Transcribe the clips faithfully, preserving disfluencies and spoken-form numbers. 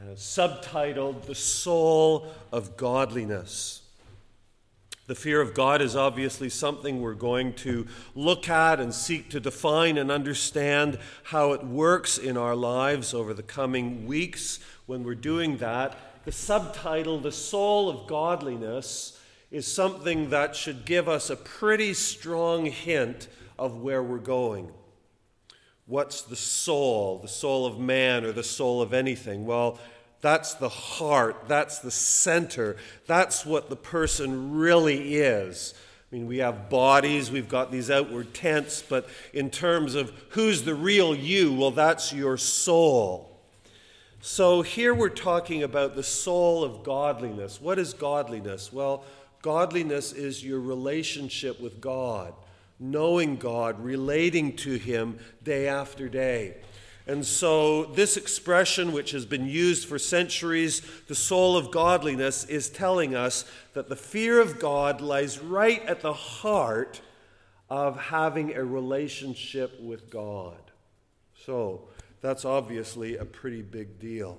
subtitled The Soul of Godliness. The fear of God is obviously something we're going to look at and seek to define and understand how it works in our lives over the coming weeks. When we're doing that, the subtitle, The Soul of Godliness, is something that should give us a pretty strong hint of where we're going. What's the soul, the soul of man or the soul of anything? Well, that's the heart, that's the center, that's what the person really is. I mean, we have bodies, we've got these outward tents, but in terms of who's the real you, well, that's your soul. So here we're talking about the soul of godliness. What is godliness? Well, godliness is your relationship with God. Knowing God, relating to Him day after day. And so this expression, which has been used for centuries, the soul of godliness, is telling us that the fear of God lies right at the heart of having a relationship with God. So that's obviously a pretty big deal.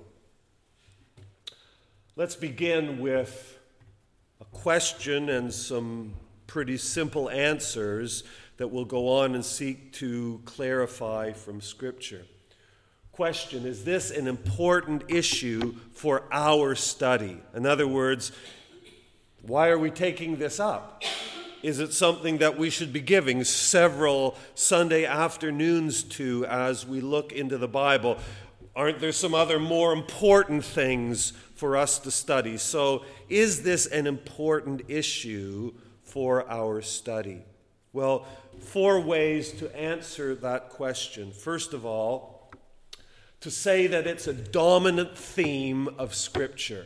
Let's begin with a question and some pretty simple answers that we'll go on and seek to clarify from Scripture. Question: is this an important issue for our study? In other words, why are we taking this up? Is it something that we should be giving several Sunday afternoons to as we look into the Bible? Aren't there some other more important things for us to study? So, is this an important issue for our study? Well, four ways to answer that question. First of all, to say that it's a dominant theme of Scripture.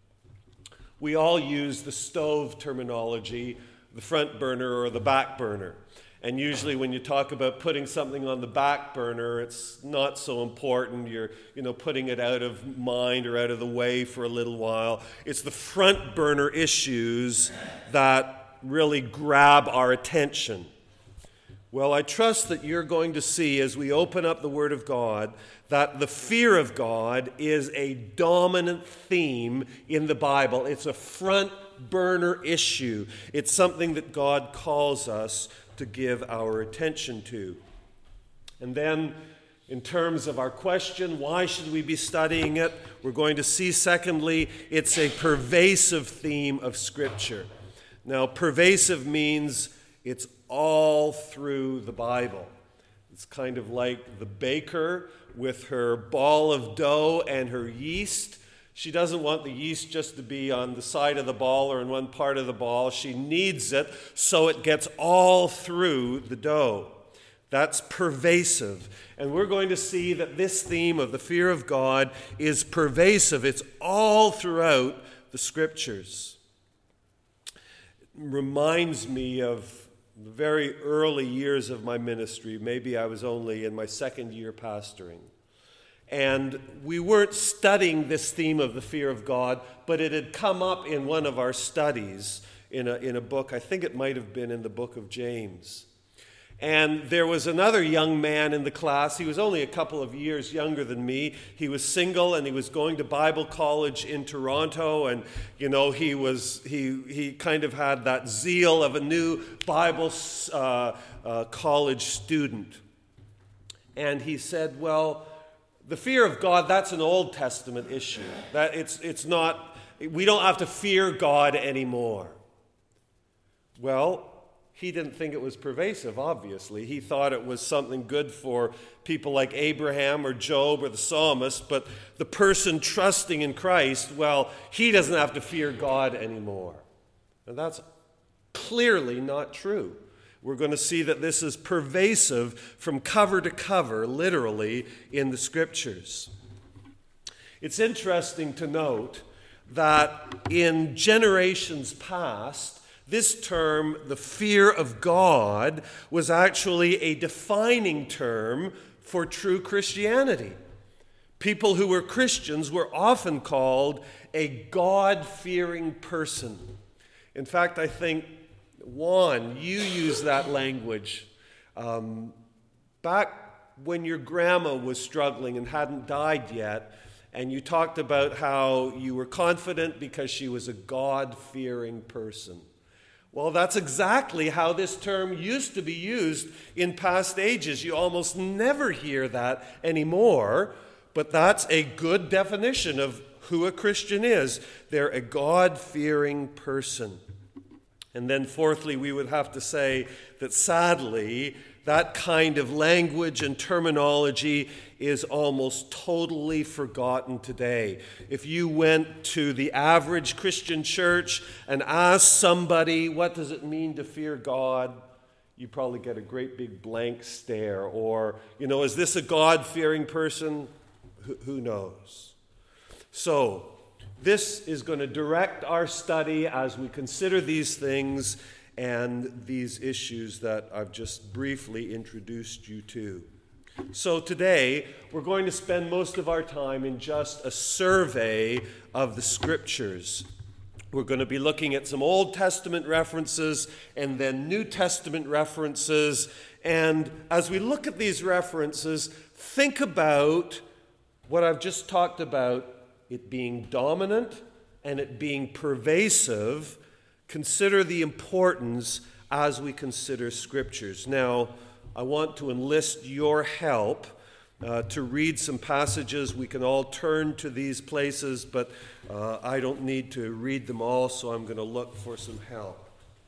We all use the stove terminology, the front burner or the back burner. And usually when you talk about putting something on the back burner, it's not so important. You're, you know, putting it out of mind or out of the way for a little while. It's the front burner issues that really grab our attention. Well, I trust that you're going to see as we open up the Word of God that the fear of God is a dominant theme in the Bible. It's a front burner issue. It's something that God calls us to give our attention to. And then, in terms of our question, why should we be studying it? We're going to see, secondly, it's a pervasive theme of Scripture. Now, pervasive means it's all through the Bible. It's kind of like the baker with her ball of dough and her yeast. She doesn't want the yeast just to be on the side of the ball or in one part of the ball. She needs it so it gets all through the dough. That's pervasive. And we're going to see that this theme of the fear of God is pervasive. It's all throughout the Scriptures. Reminds me of the very early years of my ministry. Maybe I was only in my second year pastoring. And we weren't studying this theme of the fear of God, but it had come up in one of our studies in a, in a book. I think it might have been in the book of James. And there was another young man in the class. He was only a couple of years younger than me. He was single and he was going to Bible college in Toronto. And, you know, he was he he kind of had that zeal of a new Bible uh, uh, college student. And he said, well, the fear of God, that's an Old Testament issue. That it's it's not, we don't have to fear God anymore. Well, he didn't think it was pervasive, obviously. He thought it was something good for people like Abraham or Job or the psalmist, but the person trusting in Christ, well, he doesn't have to fear God anymore. And that's clearly not true. We're going to see that this is pervasive from cover to cover, literally, in the Scriptures. It's interesting to note that in generations past, this term, the fear of God, was actually a defining term for true Christianity. People who were Christians were often called a God-fearing person. In fact, I think, Juan, you use that language. Um, back when your grandma was struggling and hadn't died yet, and you talked about how you were confident because she was a God-fearing person. Well, that's exactly how this term used to be used in past ages. You almost never hear that anymore, but that's a good definition of who a Christian is. They're a God-fearing person. And then fourthly, we would have to say that sadly, that kind of language and terminology is almost totally forgotten today. If you went to the average Christian church and asked somebody, what does it mean to fear God? You probably get a great big blank stare. Or, you know, is this a God-fearing person? Who, who knows? So, this is going to direct our study as we consider these things and these issues that I've just briefly introduced you to. So today, we're going to spend most of our time in just a survey of the Scriptures. We're going to be looking at some Old Testament references and then New Testament references. And as we look at these references, think about what I've just talked about, it being dominant and it being pervasive. Consider the importance as we consider Scriptures. Now, I want to enlist your help uh, to read some passages. We can all turn to these places, but uh, I don't need to read them all, so I'm going to look for some help.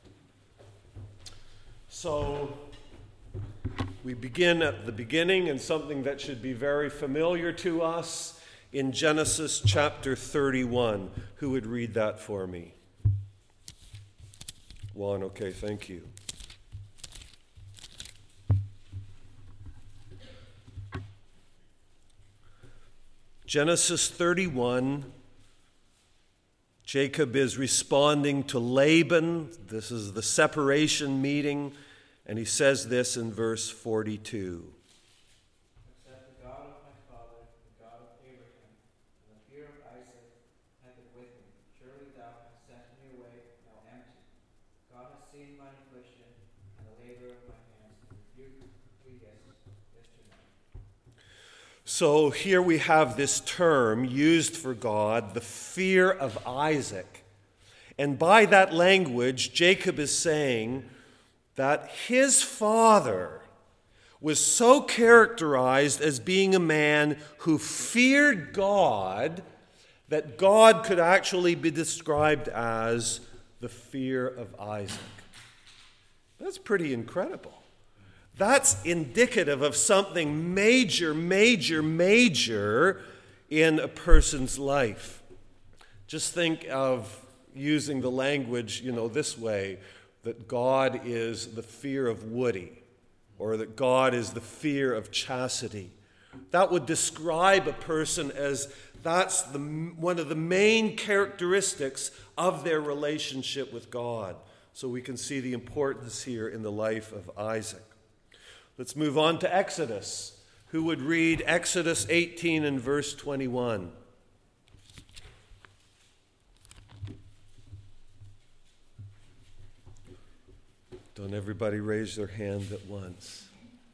So, we begin at the beginning, and something that should be very familiar to us in Genesis chapter thirty-one. Who would read that for me? Juan, okay, thank you. Genesis thirty-one, Jacob is responding to Laban. This is the separation meeting, and he says this in verse forty-two. Except the God of my father, the God of Abraham, and the fear of Isaac hath been with me. Surely thou hast sent me away now empty. God has seen mine affliction and the labor of my hands, and rebuked me yesterday. So here we have this term used for God, the fear of Isaac. And by that language, Jacob is saying that his father was so characterized as being a man who feared God that God could actually be described as the fear of Isaac. That's pretty incredible. That's indicative of something major, major, major in a person's life. Just think of using the language, you know, this way, that God is the fear of Woody, or that God is the fear of chastity. That would describe a person as that's the, one of the main characteristics of their relationship with God. So we can see the importance here in the life of Isaac. Let's move on to Exodus. Who would read Exodus eighteen and verse twenty-one? Don't everybody raise their hand at once.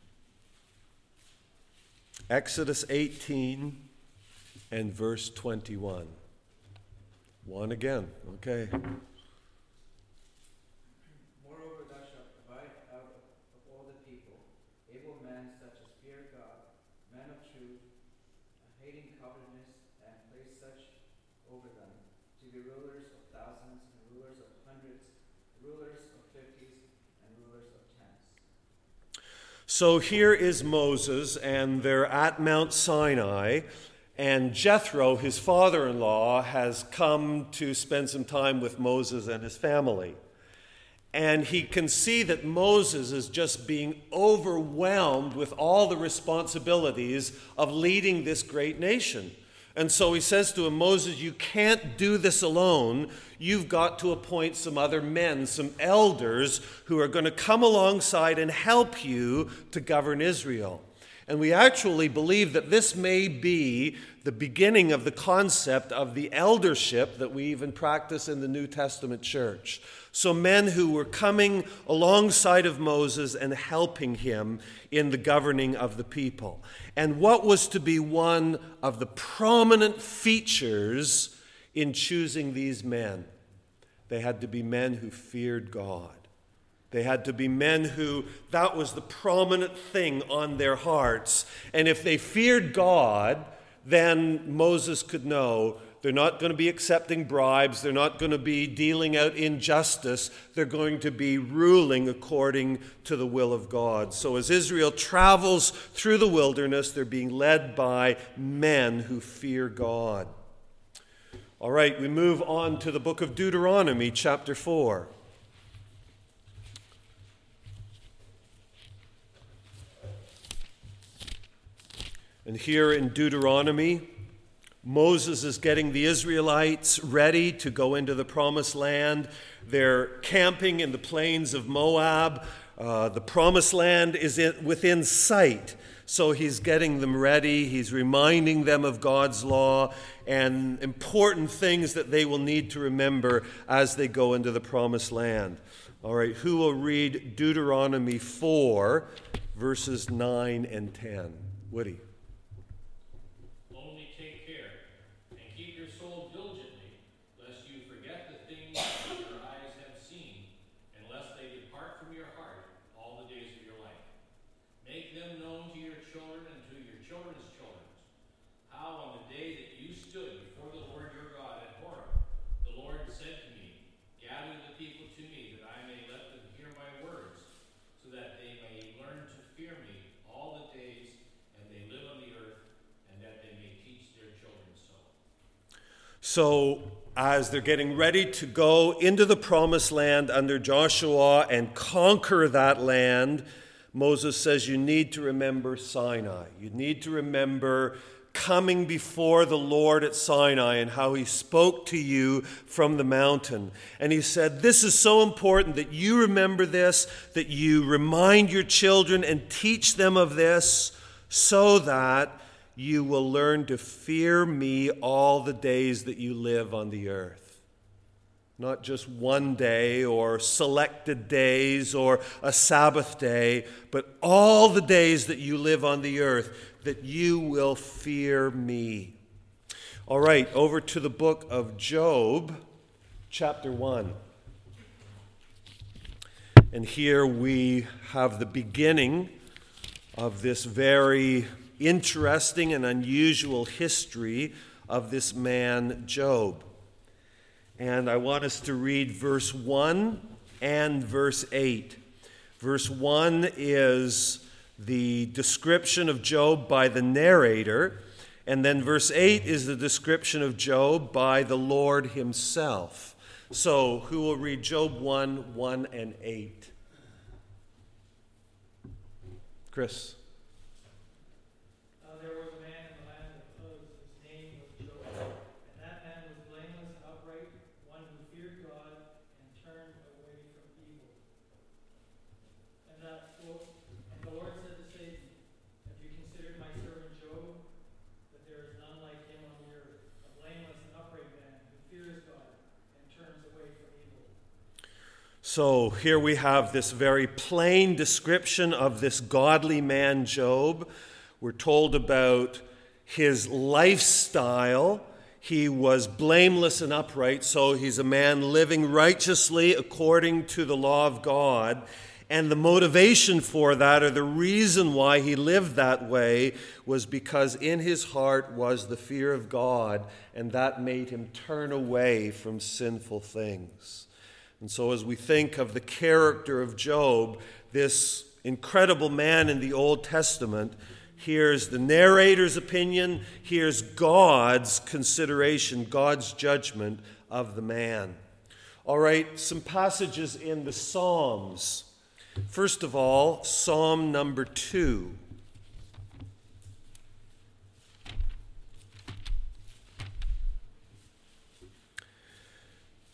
Exodus eighteen and verse twenty-one. One again, okay. Moreover, thou shalt divide out of all the people able men such as fear God, men of truth, hating covetousness, and place such over them to be rulers of thousands, and rulers of hundreds, rulers of fifties, and rulers of tens. So here is Moses, and they're at Mount Sinai, and Jethro, his father-in-law, has come to spend some time with Moses and his family. And he can see that Moses is just being overwhelmed with all the responsibilities of leading this great nation. And so he says to him, Moses, you can't do this alone. You've got to appoint some other men, some elders who are going to come alongside and help you to govern Israel. And we actually believe that this may be the beginning of the concept of the eldership that we even practice in the New Testament church. So men who were coming alongside of Moses and helping him in the governing of the people. And what was to be one of the prominent features in choosing these men? They had to be men who feared God. They had to be men who, that was the prominent thing on their hearts. And if they feared God, then Moses could know they're not going to be accepting bribes. They're not going to be dealing out injustice. They're going to be ruling according to the will of God. So as Israel travels through the wilderness, they're being led by men who fear God. All right, we move on to the book of Deuteronomy, chapter four. And here in Deuteronomy, Moses is getting the Israelites ready to go into the promised land. They're camping in the plains of Moab. Uh, the promised land is in, within sight. So he's getting them ready. He's reminding them of God's law and important things that they will need to remember as they go into the promised land. All right, who will read Deuteronomy four, verses nine and ten? Woody. So as they're getting ready to go into the promised land under Joshua and conquer that land, Moses says you need to remember Sinai. You need to remember coming before the Lord at Sinai and how he spoke to you from the mountain. And he said, this is so important that you remember this, that you remind your children and teach them of this so that you will learn to fear me all the days that you live on the earth. Not just one day or selected days or a Sabbath day, but all the days that you live on the earth, that you will fear me. All right, over to the book of Job, chapter one. And here we have the beginning of this very interesting and unusual history of this man, Job. And I want us to read verse one and verse eight. Verse one is the description of Job by the narrator, and then verse eight is the description of Job by the Lord himself. So, who will read Job one, one and eight? Chris. So here we have this very plain description of this godly man, Job. We're told about his lifestyle. He was blameless and upright, so he's a man living righteously according to the law of God. And the motivation for that, or the reason why he lived that way, was because in his heart was the fear of God, and that made him turn away from sinful things. And so as we think of the character of Job, this incredible man in the Old Testament, here's the narrator's opinion, here's God's consideration, God's judgment of the man. All right, some passages in the Psalms. First of all, Psalm number two.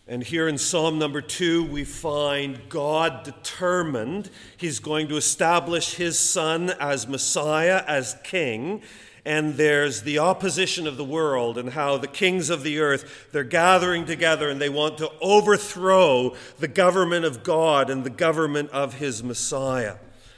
And here in Psalm number two, we find God determined. He's going to establish his Son as Messiah, as King. And there's the opposition of the world and how the kings of the earth, they're gathering together and they want to overthrow the government of God and the government of his Messiah.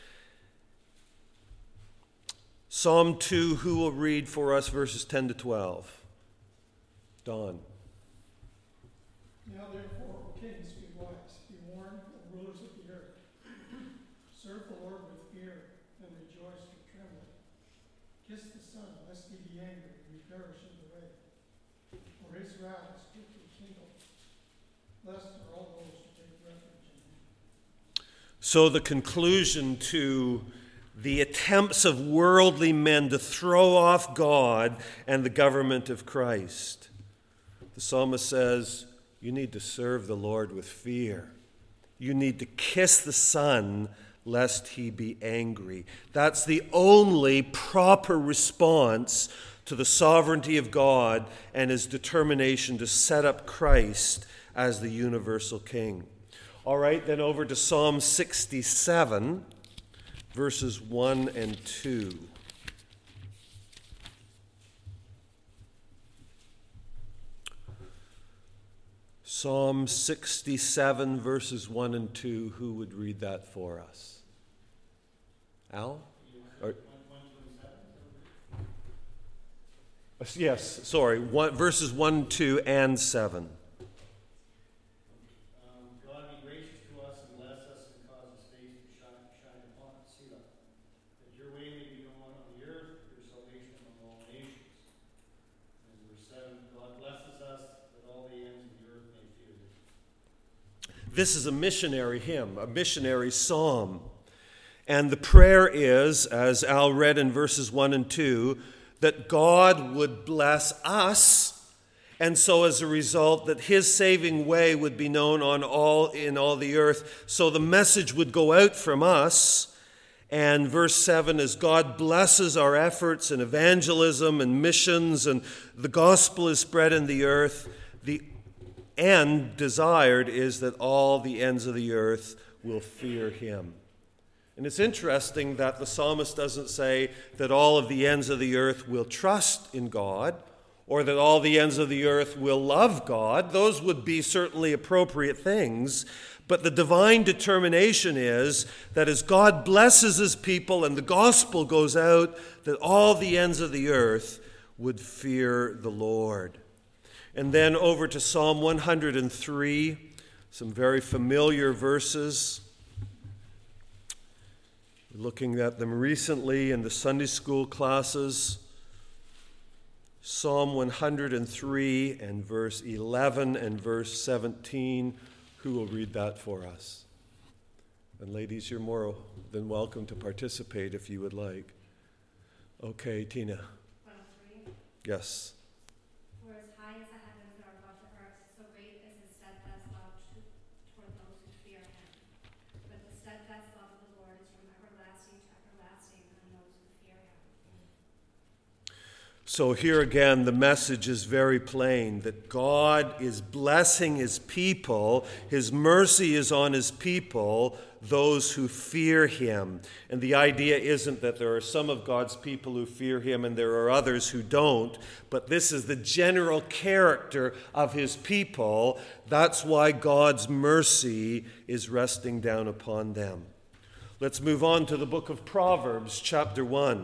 Psalm two, who will read for us verses ten to twelve? Don. Now therefore, O kings, be wise, be warned, O rulers of the earth. Serve the Lord with fear and rejoice with trembling. Kiss the Son, lest he be angry and we perish in the way. For his wrath is quickly kindled. Blessed are all those who take refuge in him. So the conclusion to the attempts of worldly men to throw off God and the government of Christ. The psalmist says, you need to serve the Lord with fear. You need to kiss the Son, lest he be angry. That's the only proper response to the sovereignty of God and his determination to set up Christ as the universal King. All right, then over to Psalm sixty-seven, verses one and two. Psalm sixty-seven, verses one and two. Who would read that for us? Al? Or, yes, sorry. One, verses one, two, and seven. Um, God be gracious to us and bless us and cause his face to shine, shine upon us. Selah. That your way may be known on the earth, your salvation among all nations. And verse seven, God blesses us that all the ends of the earth may fear him. This is a missionary hymn, a missionary psalm. And the prayer is, as Al read in verses one and two, that God would bless us, and so as a result that his saving way would be known on all in all the earth, so the message would go out from us. And verse seven is God blesses our efforts in evangelism and missions, and the gospel is spread in the earth. The end desired is that all the ends of the earth will fear him. And it's interesting that the psalmist doesn't say that all of the ends of the earth will trust in God or that all the ends of the earth will love God. Those would be certainly appropriate things. But the divine determination is that as God blesses his people and the gospel goes out, that all the ends of the earth would fear the Lord. And then over to Psalm one hundred three, some very familiar verses. Looking at them recently in the Sunday school classes. Psalm one hundred three and verse eleven and verse seventeen. Who will read that for us? And ladies, you're more than welcome to participate if you would like. Okay, Tina. one oh three. Yes. For as high as the heavens are above the earth, so great is his steadfast love to, toward those who fear him. But the steadfast love of the Lord is from everlasting to everlasting on those who fear him. So here again, the message is very plain that God is blessing his people. His mercy is on his people, those who fear him. And the idea isn't that there are some of God's people who fear him and there are others who don't, but this is the general character of his people. That's why God's mercy is resting down upon them. Let's move on to the book of Proverbs, chapter one.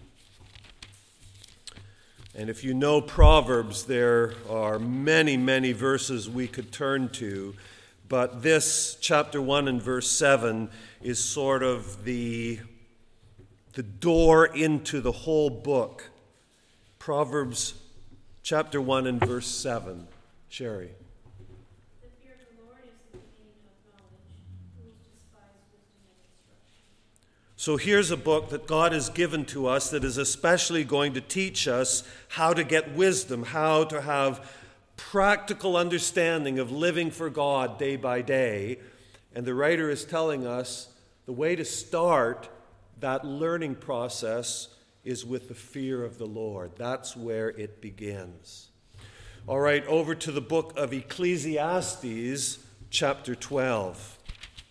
And if you know Proverbs, there are many, many verses we could turn to. But this, chapter one and verse seven, is sort of the, the door into the whole book. Proverbs chapter one and verse seven. Sherry. The fear of the Lord is the beginning of knowledge. Fools despise wisdom and instruction. So here's a book that God has given to us that is especially going to teach us how to get wisdom, how to have practical understanding of living for God day by day. And the writer is telling us the way to start that learning process is with the fear of the Lord. That's where it begins. All right, over to the book of Ecclesiastes, chapter twelve.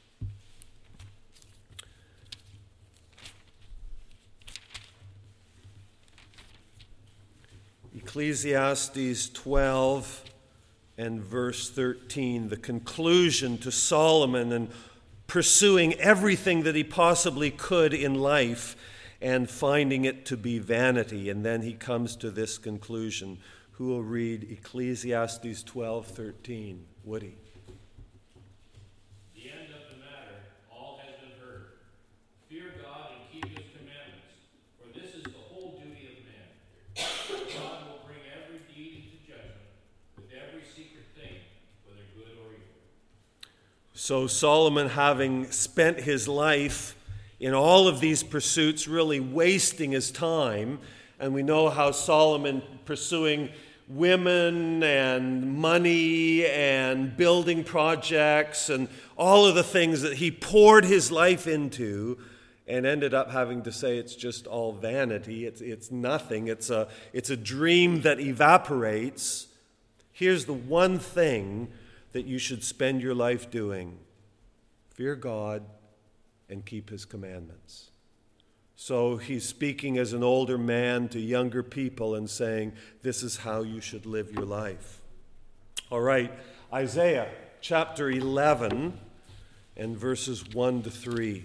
Ecclesiastes twelve and verse thirteen, the conclusion to Solomon and pursuing everything that he possibly could in life and finding it to be vanity. And then he comes to this conclusion. Who will read Ecclesiastes twelve thirteen? Woody. The end of the matter, all has been heard. Fear God and keep his commandments, for this is the whole duty of man. God will bring every deed into judgment with every secret thing, whether good or evil. So Solomon, having spent his life in all of these pursuits, really wasting his time, and we know how Solomon pursuing women and money and building projects and all of the things that he poured his life into, and ended up having to say it's just all vanity, it's, it's nothing, it's a, it's a dream that evaporates. Here's the one thing that you should spend your life doing: fear God and keep his commandments. So he's speaking as an older man to younger people and saying, this is how you should live your life. All right, Isaiah chapter eleven and verses one to three.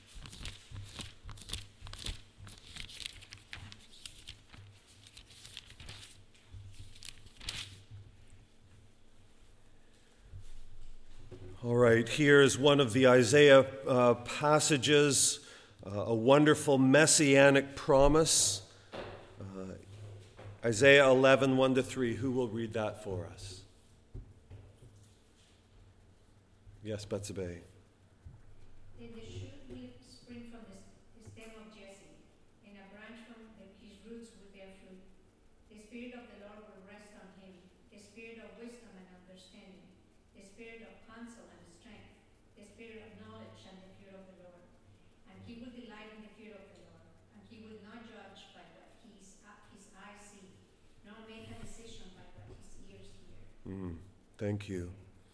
All right, here is one of the Isaiah uh, passages, uh, a wonderful messianic promise. Uh, Isaiah eleven, one to three. Who will read that for us? Yes, Betsabé. Then the shoot will spring from the, the stem of Jesse, and a branch from the, his roots will bear fruit. The Spirit of the Lord will rest on him, the Spirit of wisdom and understanding, the Spirit of counsel and strength, the Spirit of knowledge and the fear of the Lord. And he will delight in the fear of the Lord, and he will not judge by what his, uh, his eyes see, nor make a decision by what his ears hear. Mm, thank you.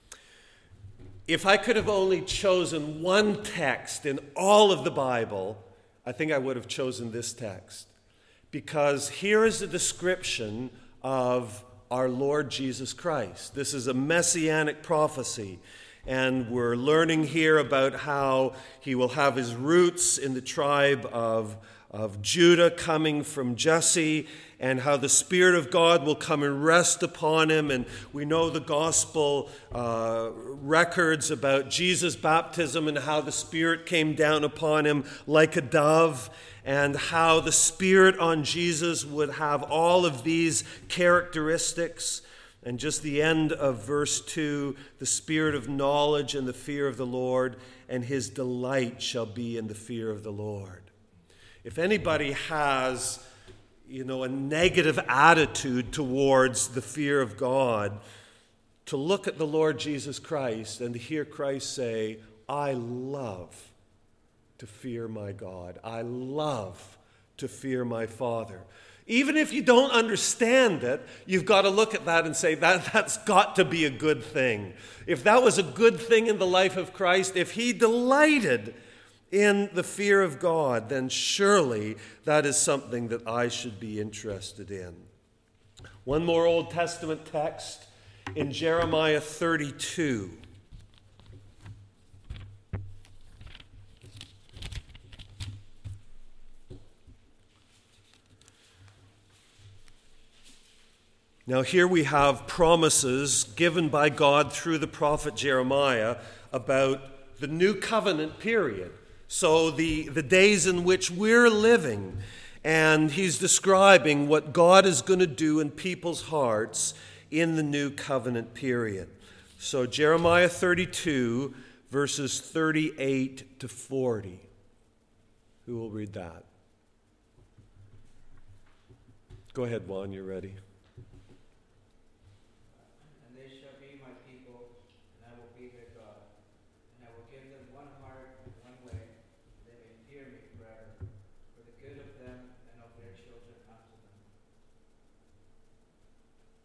If I could have only chosen one text in all of the Bible, I think I would have chosen this text. Because here is a description of our Lord Jesus Christ. This is a messianic prophecy. And we're learning here about how he will have his roots in the tribe of, of Judah, coming from Jesse, and how the Spirit of God will come and rest upon him. And we know the gospel uh, records about Jesus' baptism and how the Spirit came down upon him like a dove, and how the Spirit on Jesus would have all of these characteristics. And just the end of verse two, the spirit of knowledge and the fear of the Lord, and his delight shall be in the fear of the Lord. If anybody has, you know, a negative attitude towards the fear of God, to look at the Lord Jesus Christ and to hear Christ say, I love to fear my God. I love to fear my Father. Even if you don't understand it, you've got to look at that and say, that, that's got to be a good thing. If that was a good thing in the life of Christ, if he delighted in the fear of God, then surely that is something that I should be interested in. One more Old Testament text in Jeremiah thirty-two. Now here we have promises given by God through the prophet Jeremiah about the new covenant period. So the, the days in which we're living, and he's describing what God is going to do in people's hearts in the new covenant period. So Jeremiah thirty-two, verses thirty-eight to forty. Who will read that? Go ahead, Juan, you're ready.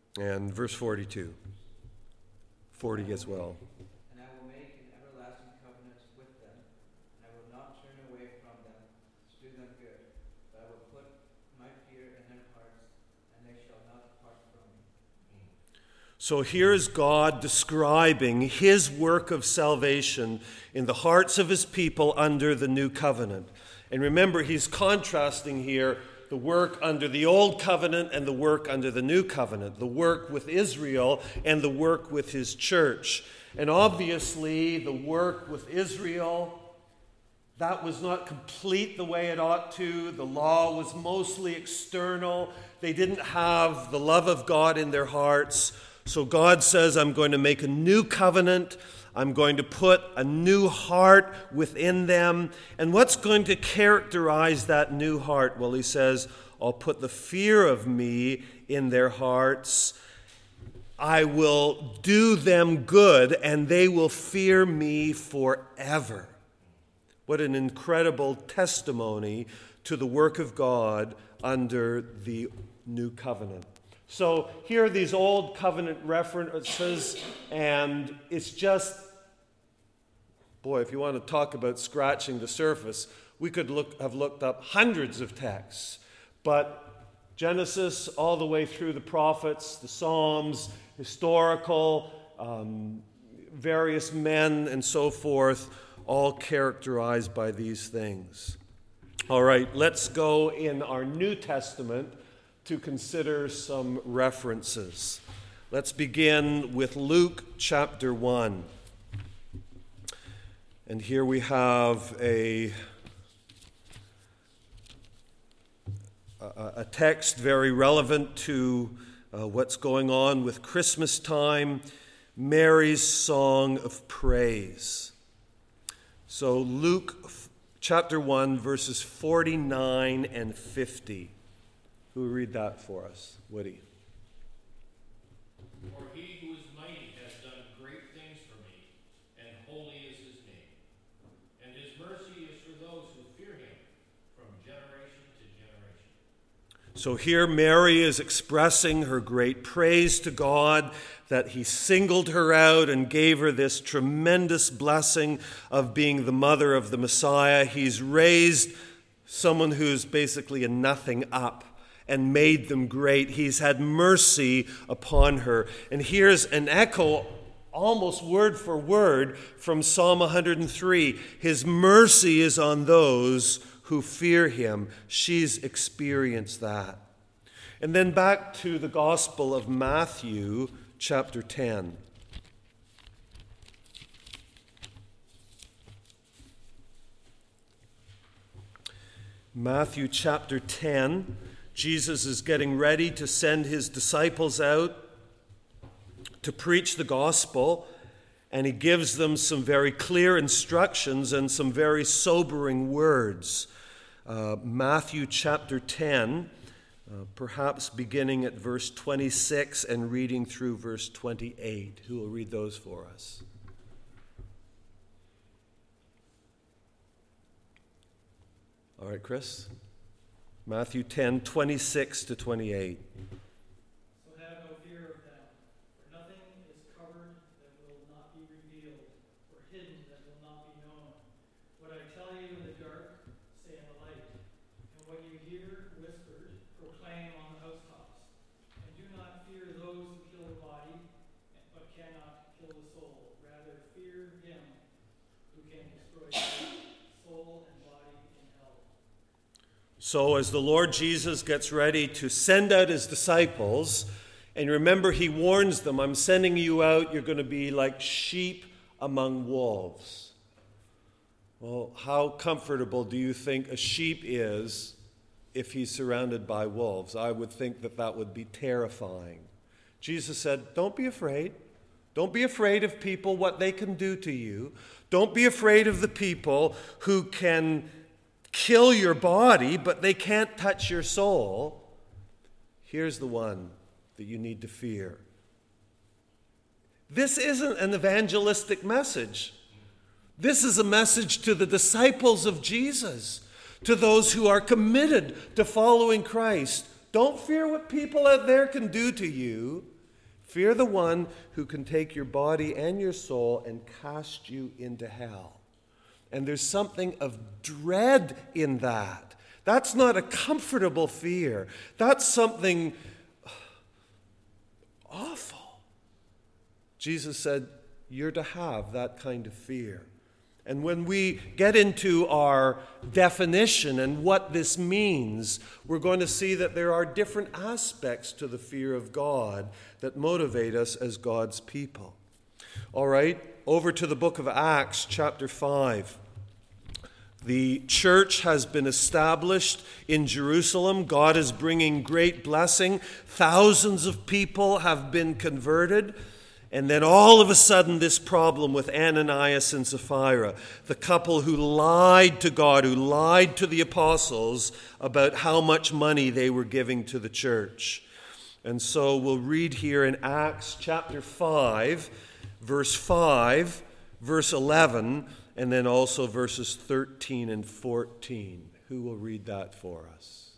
And verse forty-two. forty as well. And I will make an everlasting covenant with them, and I will not turn away from them to do them good, but I will put my fear in their hearts, and they shall not depart from me. So here's God describing his work of salvation in the hearts of his people under the new covenant. And remember, he's contrasting here the work under the old covenant and the work under the new covenant, the work with Israel and the work with his church. And obviously, the work with Israel, that was not complete the way it ought to. The law was mostly external. They didn't have the love of God in their hearts. So God says, I'm going to make a new covenant. I'm going to put a new heart within them. And what's going to characterize that new heart? Well, he says, I'll put the fear of me in their hearts. I will do them good, and they will fear me forever. What an incredible testimony to the work of God under the new covenant. So here are these old covenant references, and it's just, boy, if you want to talk about scratching the surface, we could look have looked up hundreds of texts. But Genesis all the way through the prophets, the Psalms, historical, um, various men and so forth, all characterized by these things. All right, let's go in our New Testament to consider some references. Let's begin with Luke chapter one. And here we have a, a, a text very relevant to uh, what's going on with Christmas time, Mary's song of praise. So Luke chapter one, verses forty-nine and fifty. Who will read that for us? Woody. For he who is mighty has done great things for me, and holy is his name. And his mercy is for those who fear him from generation to generation. So here Mary is expressing her great praise to God that he singled her out and gave her this tremendous blessing of being the mother of the Messiah. He's raised someone who's basically a nothing up and made them great. He's had mercy upon her. And here's an echo, almost word for word, from Psalm one hundred three. His mercy is on those who fear him. She's experienced that. And then back to the Gospel of Matthew, chapter ten. Matthew chapter ten. Jesus is getting ready to send his disciples out to preach the gospel, and he gives them some very clear instructions and some very sobering words. Uh, Matthew chapter ten, uh, perhaps beginning at verse twenty-six and reading through verse twenty-eight. Who will read those for us? All right, Chris. Matthew ten, twenty-six to twenty-eight. So have no fear of them, for nothing is covered that will not be revealed, or hidden that will not be known. What I tell you in the dark, say in the light, and what you hear whispered, proclaim on the housetops. And do not fear those who kill the body, but cannot kill the soul. Rather fear him who can destroy soul and body in hell. So as the Lord Jesus gets ready to send out his disciples, and remember he warns them, I'm sending you out, you're going to be like sheep among wolves. Well, how comfortable do you think a sheep is if he's surrounded by wolves? I would think that that would be terrifying. Jesus said, don't be afraid. Don't be afraid of people, what they can do to you. Don't be afraid of the people who can kill your body, but they can't touch your soul. Here's the one that you need to fear. This isn't an evangelistic message. This is a message to the disciples of Jesus, to those who are committed to following Christ. Don't fear what people out there can do to you. Fear the one who can take your body and your soul and cast you into hell. And there's something of dread in that. That's not a comfortable fear. That's something awful. Jesus said, you're to have that kind of fear. And when we get into our definition and what this means, we're going to see that there are different aspects to the fear of God that motivate us as God's people. All right, over to the book of Acts, chapter five. The church has been established in Jerusalem. God is bringing great blessing. Thousands of people have been converted. And then all of a sudden, this problem with Ananias and Sapphira, the couple who lied to God, who lied to the apostles about how much money they were giving to the church. And so we'll read here in Acts chapter five, verse five, verse eleven, and then also verses thirteen and fourteen. Who will read that for us?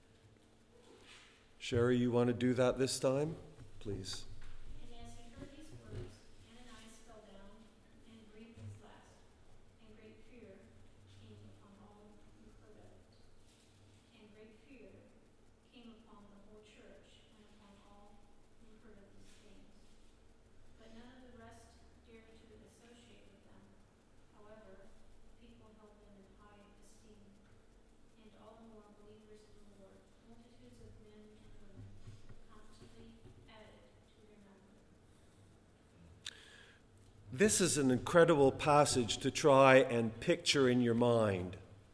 Sherry, you want to do that this time? Please. This is an incredible passage to try and picture in your mind.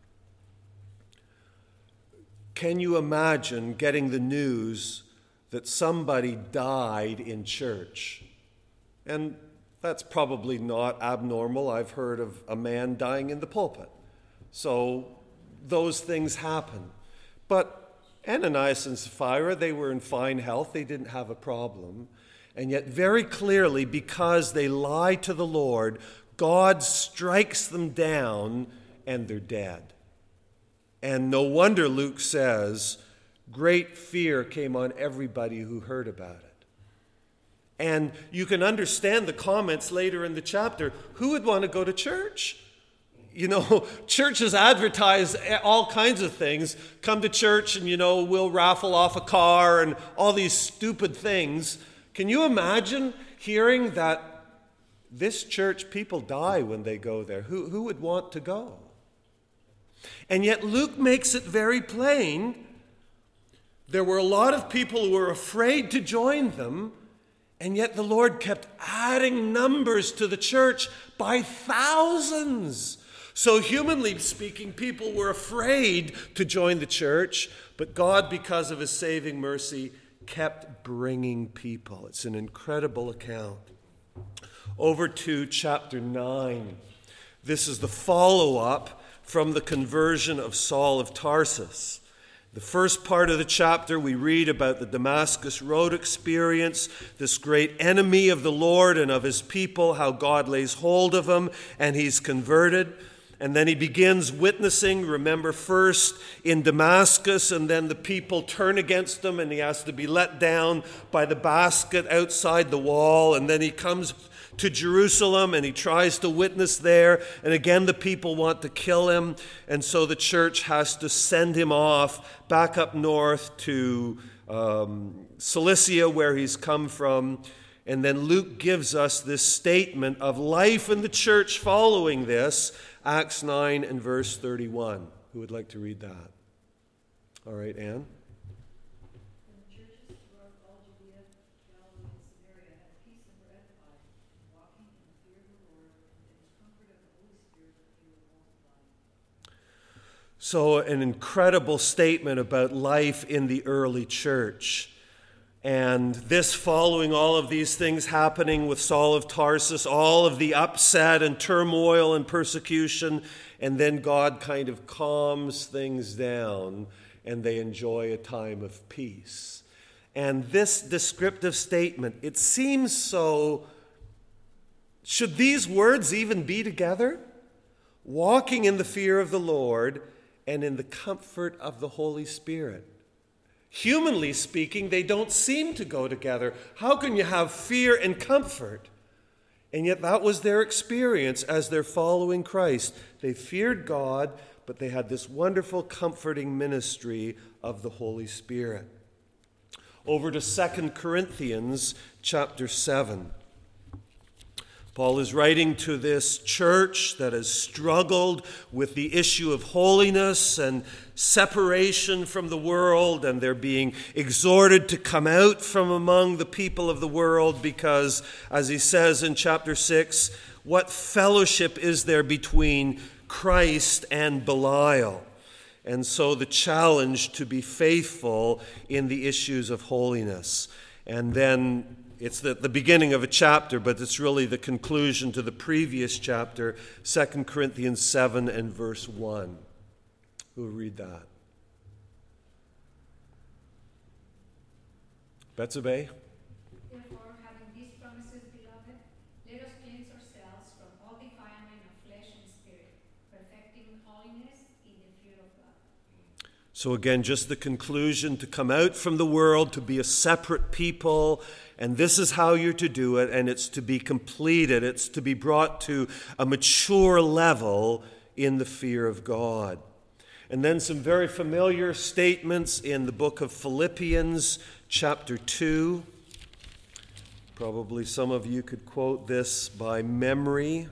Can you imagine getting the news that somebody died in church? And that's probably not abnormal. I've heard of a man dying in the pulpit. So those things happen. But Ananias and Sapphira, they were in fine health. They didn't have a problem. And yet very clearly, because they lie to the Lord, God strikes them down and they're dead. And no wonder Luke says, great fear came on everybody who heard about it. And you can understand the comments later in the chapter. Who would want to go to church? You know, churches advertise all kinds of things. Come to church and, you know, we'll raffle off a car and all these stupid things. Can you imagine hearing that this church people die when they go there? Who, who would want to go? And yet Luke makes it very plain. There were a lot of people who were afraid to join them, and yet the Lord kept adding numbers to the church by thousands. So humanly speaking, people were afraid to join the church, but God, because of his saving mercy, kept bringing people. It's an incredible account. Over to chapter nine. This is the follow-up from the conversion of Saul of Tarsus. The first part of the chapter, we read about the Damascus Road experience, this great enemy of the Lord and of his people, how God lays hold of him and he's converted. And then he begins witnessing, remember, first in Damascus, and then the people turn against him, and he has to be let down by the basket outside the wall. And then he comes to Jerusalem, and he tries to witness there. And again, the people want to kill him. And so the church has to send him off back up north to um, Cilicia, where he's come from. And then Luke gives us this statement of life in the church following this, Acts nine and verse thirty-one. Who would like to read that? All right, Anne. And the churches throughout all Judea, Galilee, and Samaria had peace and were edified, walking in the fear of the Lord, and in the comfort of the Holy Spirit that they were multiplied. So, an incredible statement about life in the early church. And this following all of these things happening with Saul of Tarsus, all of the upset and turmoil and persecution, and then God kind of calms things down and they enjoy a time of peace. And this descriptive statement, it seems so, should these words even be together? Walking in the fear of the Lord and in the comfort of the Holy Spirit. Humanly speaking, they don't seem to go together. How can you have fear and comfort? And yet that was their experience as they're following Christ. They feared God, but they had this wonderful, comforting ministry of the Holy Spirit. Over to Second Corinthians chapter seven. Paul is writing to this church that has struggled with the issue of holiness and separation from the world, and they're being exhorted to come out from among the people of the world because, as he says in chapter six, what fellowship is there between Christ and Belial? And so the challenge to be faithful in the issues of holiness. And then it's the, the beginning of a chapter, but it's really the conclusion to the previous chapter, Second Corinthians seven and verse one. Who will read that? Betsabe? Therefore, having these promises, beloved, let us cleanse ourselves from all defilement of flesh and spirit, perfecting holiness in the fear of God. So again, just the conclusion, to come out from the world, to be a separate people, and this is how you're to do it, and it's to be completed. It's to be brought to a mature level in the fear of God. And then some very familiar statements in the book of Philippians, chapter two. Probably some of you could quote this by memory.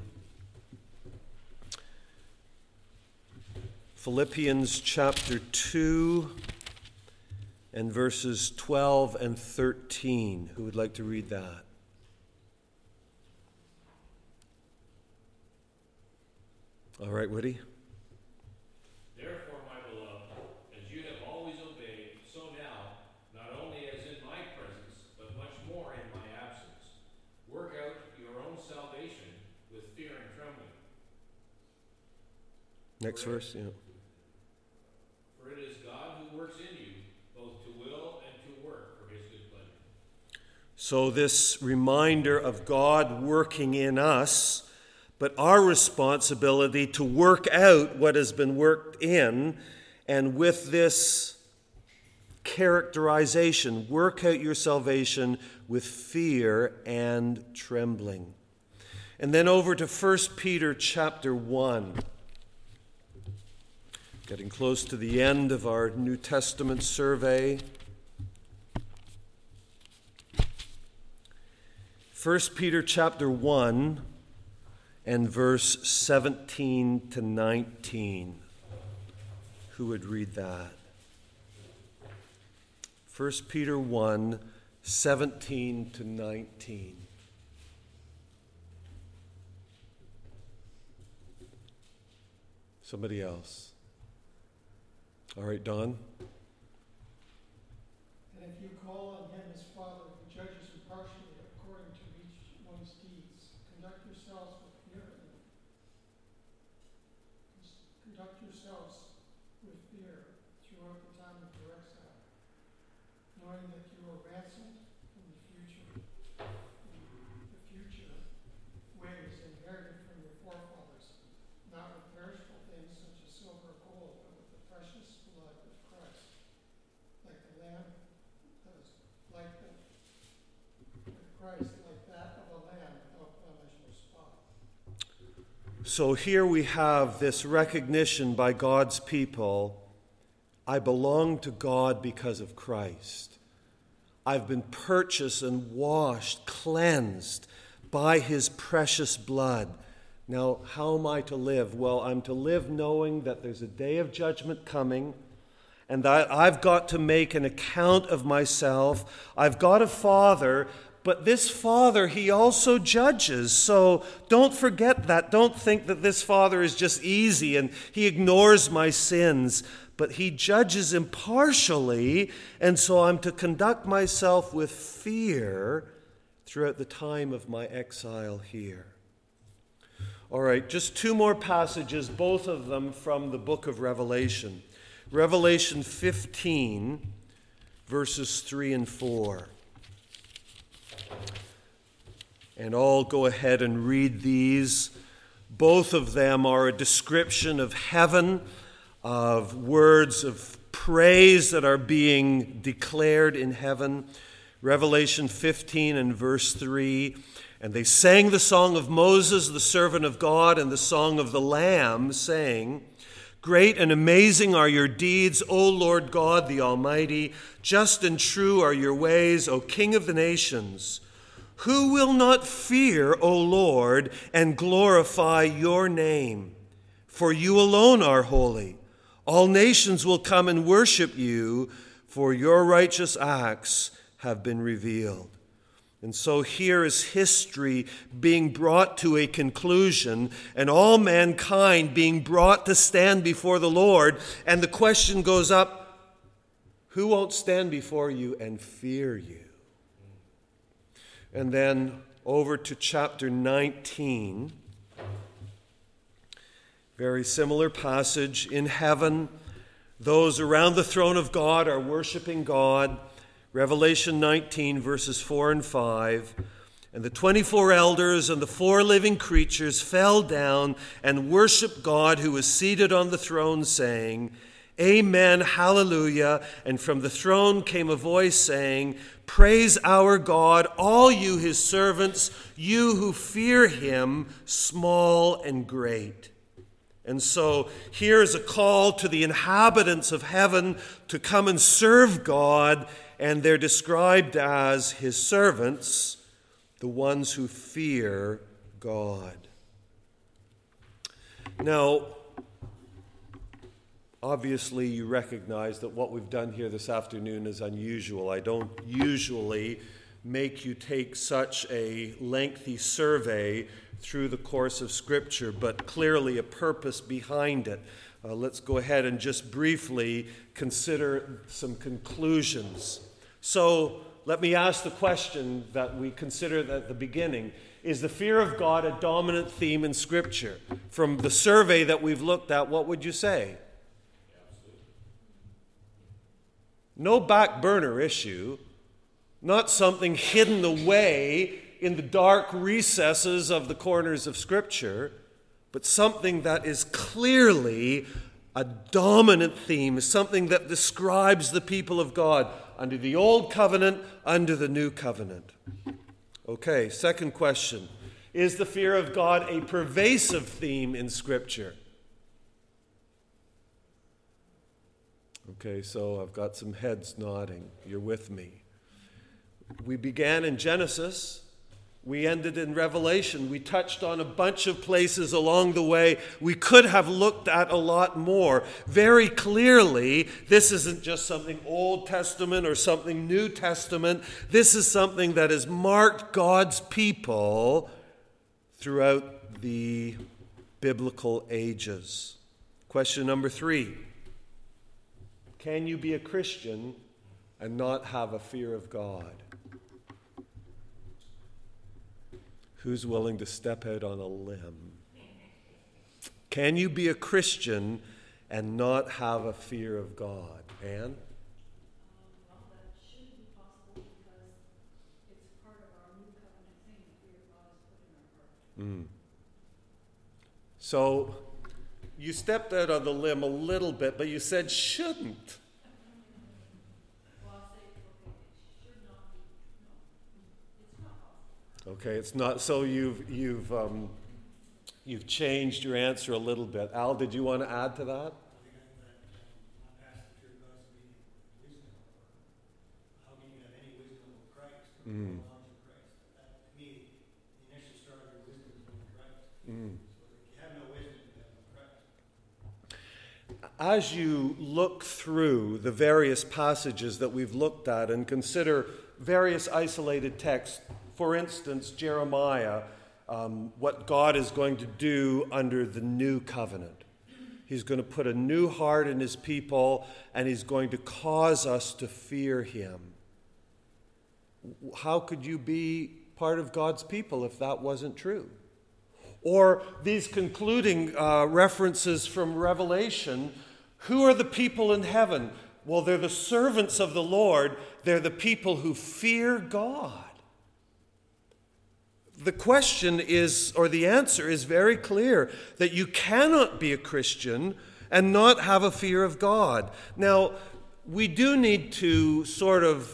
Philippians chapter two and verses twelve and thirteen. Who would like to read that? All right, Woody. Therefore, my beloved, as you have always obeyed, so now, not only as in my presence, but much more in my absence, work out your own salvation with fear and trembling. Next verse, yeah. For it is God who works in you, both to will and to work for his good pleasure. So this reminder of God working in us, but our responsibility to work out what has been worked in, and with this characterization, work out your salvation with fear and trembling. And then over to First Peter chapter one. Getting close to the end of our New Testament survey. First Peter chapter one and verse seventeen to nineteen. Who would read that? First Peter one, seventeen to nineteen. Somebody else. All right, Don. And if you call on him as Father, who judges impartially according to each one's deeds, conduct yourselves with fear. Conduct yourselves with fear throughout the time of your exile, knowing that you are ransomed from the future, from the future ways inherited from your forefathers, not with perishable things such as silver or gold, but with the precious blood of Christ, like the lamb that is like the with Christ, like that of a lamb without blemish or spot. So here we have this recognition by God's people: I belong to God because of Christ. I've been purchased and washed, cleansed by his precious blood. Now, how am I to live? Well, I'm to live knowing that there's a day of judgment coming, and that I've got to make an account of myself. I've got a Father, but this Father, he also judges. So don't forget that. Don't think that this Father is just easy and he ignores my sins. But he judges impartially, and so I'm to conduct myself with fear throughout the time of my exile here. All right, just two more passages, both of them from the book of Revelation. Revelation fifteen, verses three and four. And I'll go ahead and read these. Both of them are a description of heaven, of words of praise that are being declared in heaven. Revelation fifteen and verse three, and they sang the song of Moses, the servant of God, and the song of the Lamb, saying, Great and amazing are your deeds, O Lord God the Almighty. Just and true are your ways, O King of the nations. Who will not fear, O Lord, and glorify your name? For you alone are holy. All nations will come and worship you, for your righteous acts have been revealed. And so here is history being brought to a conclusion, and all mankind being brought to stand before the Lord. And the question goes up, who won't stand before you and fear you? And then over to chapter nineteen. Very similar passage. In heaven, those around the throne of God are worshiping God. Revelation nineteen, verses four and five. And the twenty-four elders and the four living creatures fell down and worshiped God who was seated on the throne, saying, Amen, hallelujah. And from the throne came a voice saying, Praise our God, all you his servants, you who fear him, small and great. And so here is a call to the inhabitants of heaven to come and serve God, and they're described as his servants, the ones who fear God. Now, obviously you recognize that what we've done here this afternoon is unusual. I don't usually make you take such a lengthy survey through the course of Scripture, but clearly a purpose behind it. Uh, let's go ahead and just briefly consider some conclusions. So let me ask the question that we considered at the beginning. Is the fear of God a dominant theme in Scripture? From the survey that we've looked at, what would you say? No back burner issue, not something hidden away in the dark recesses of the corners of Scripture, but something that is clearly a dominant theme, something that describes the people of God under the Old Covenant, under the New Covenant. Okay, second question. Is the fear of God a pervasive theme in Scripture? Okay, so I've got some heads nodding. You're with me. We began in Genesis. We ended in Revelation. We touched on a bunch of places along the way. We could have looked at a lot more. Very clearly, this isn't just something Old Testament or something New Testament. This is something that has marked God's people throughout the biblical ages. Question number three. Can you be a Christian and not have a fear of God? Who's willing to step out on a limb? Can you be a Christian and not have a fear of God? Anne? Um, well, that should be possible because it's part of our new covenant thing that fear of God is put in our heart. Mm. So, you stepped out on the limb a little bit, but you said shouldn't. Well, I'll say, okay, it should not be, no, it's not possible. Okay, it's not. So you've you've um, you've changed your answer a little bit. Al, did you want to add to that? Mm. Mm. As you look through the various passages that we've looked at and consider various isolated texts, for instance, Jeremiah, um, what God is going to do under the new covenant. He's going to put a new heart in his people, and he's going to cause us to fear him. How could you be part of God's people if that wasn't true? Or these concluding uh, references from Revelation, who are the people in heaven? Well, they're the servants of the Lord. They're the people who fear God. The question is, or the answer is very clear, that you cannot be a Christian and not have a fear of God. Now, we do need to sort of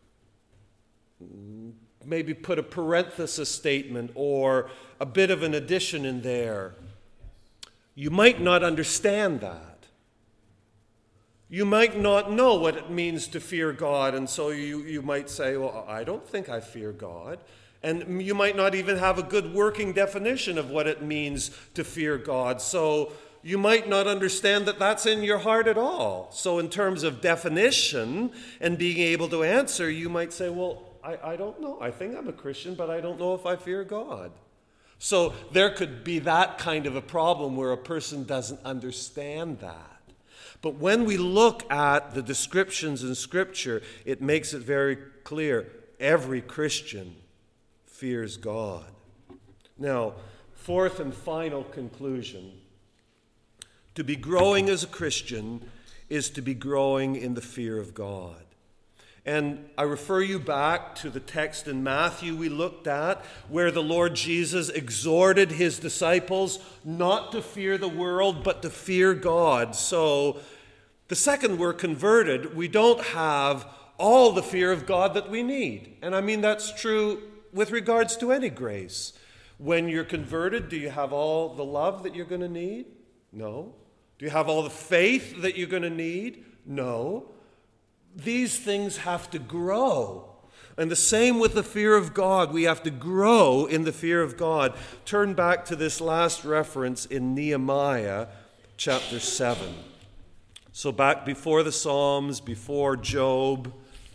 maybe put a parenthesis statement or a bit of an addition in there. You might not understand that. You might not know what it means to fear God, and so you, you might say, well, I don't think I fear God. And you might not even have a good working definition of what it means to fear God. So you might not understand that that's in your heart at all. So in terms of definition and being able to answer, you might say, well, I, I don't know. I think I'm a Christian, but I don't know if I fear God. So there could be that kind of a problem where a person doesn't understand that. But when we look at the descriptions in Scripture, it makes it very clear. Every Christian fears God. Now, fourth and final conclusion. To be growing as a Christian is to be growing in the fear of God. And I refer you back to the text in Matthew we looked at, where the Lord Jesus exhorted his disciples not to fear the world, but to fear God. So, the second we're converted, we don't have all the fear of God that we need. And I mean, that's true with regards to any grace. When you're converted, do you have all the love that you're going to need? No. Do you have all the faith that you're going to need? No. These things have to grow. And the same with the fear of God. We have to grow in the fear of God. Turn back to this last reference in Nehemiah chapter seven. So back before the Psalms, before Job,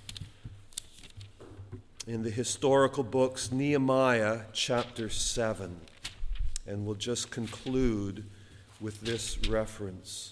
in the historical books, Nehemiah chapter seven. And we'll just conclude with this reference.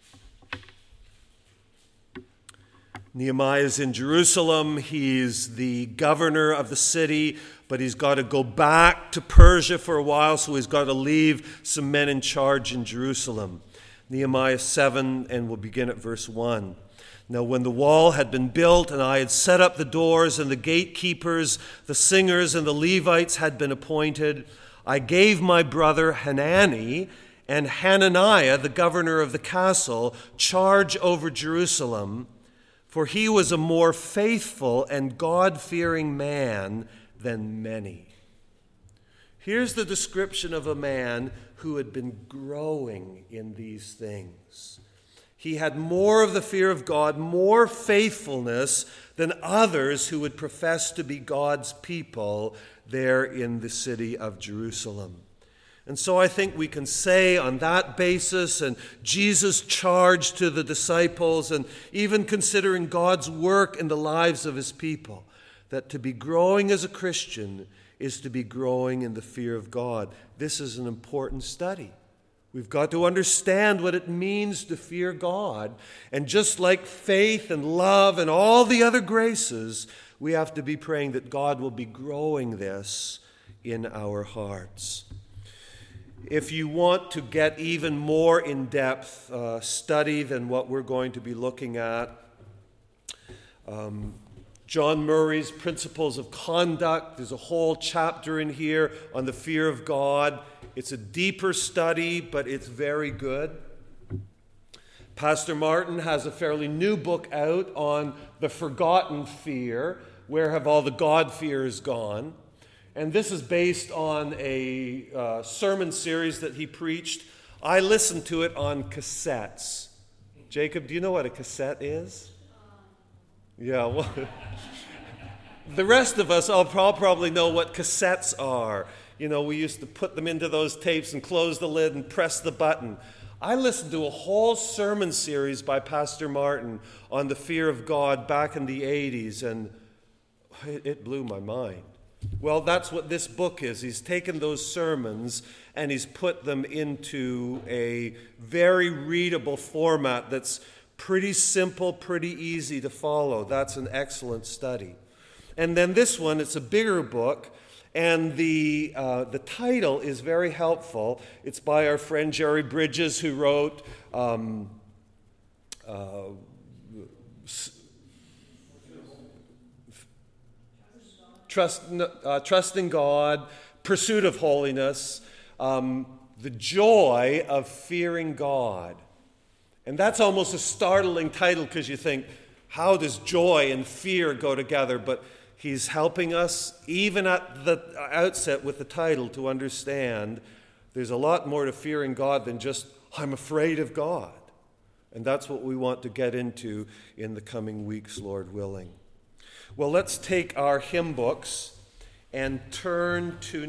Nehemiah is in Jerusalem. He's the governor of the city, but he's got to go back to Persia for a while, so he's got to leave some men in charge in Jerusalem. Nehemiah seven, and we'll begin at verse one. Now, when the wall had been built, and I had set up the doors, and the gatekeepers, the singers, and the Levites had been appointed, I gave my brother Hanani and Hananiah, the governor of the castle, charge over Jerusalem, for he was a more faithful and God-fearing man than many. Here's the description of a man who had been growing in these things. He had more of the fear of God, more faithfulness than others who would profess to be God's people there in the city of Jerusalem. And so I think we can say on that basis, and Jesus' charge to the disciples, and even considering God's work in the lives of his people, that to be growing as a Christian is to be growing in the fear of God. This is an important study. We've got to understand what it means to fear God. And just like faith and love and all the other graces, we have to be praying that God will be growing this in our hearts. If you want to get even more in-depth uh, study than what we're going to be looking at, um, John Murray's Principles of Conduct, there's a whole chapter in here on the fear of God. It's a deeper study, but it's very good. Pastor Martin has a fairly new book out on the forgotten fear. Where have all the God-fears gone? And this is based on a uh, sermon series that he preached. I listened to it on cassettes. Jacob, do you know what a cassette is? Yeah, well, the rest of us all probably know what cassettes are. You know, we used to put them into those tapes and close the lid and press the button. I listened to a whole sermon series by Pastor Martin on the fear of God back in the eighties, and it, it blew my mind. Well, that's what this book is. He's taken those sermons and he's put them into a very readable format that's pretty simple, pretty easy to follow. That's an excellent study. And then this one, it's a bigger book, and the uh, the title is very helpful. It's by our friend Jerry Bridges, who wrote um, uh, Trust, uh, Trust in God, Pursuit of Holiness, um, The Joy of Fearing God. And that's almost a startling title because you think, how does joy and fear go together? But he's helping us, even at the outset with the title, to understand there's a lot more to fearing God than just, I'm afraid of God. And that's what we want to get into in the coming weeks, Lord willing. Well, let's take our hymn books and turn to